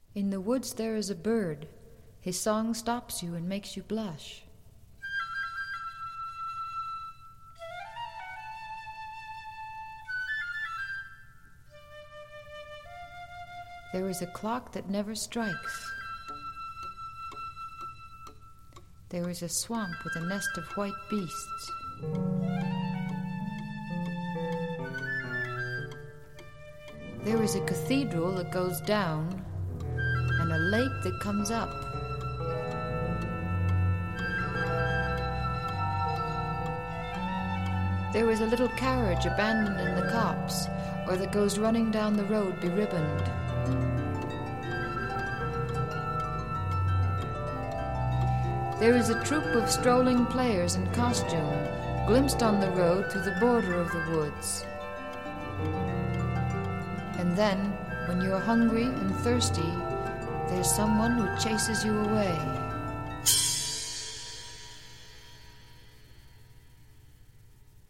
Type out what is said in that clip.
In the woods there is a bird. His song stops you and makes you blush. There is a clock that never strikes. There is a swamp with a nest of white beasts. There is a cathedral that goes down and a lake that comes up. There is a little carriage abandoned in the copse or that goes running down the road beribboned. There is a troop of strolling players in costume, glimpsed on the road through the border of the woods. And then, when you're hungry and thirsty, there's someone who chases you away.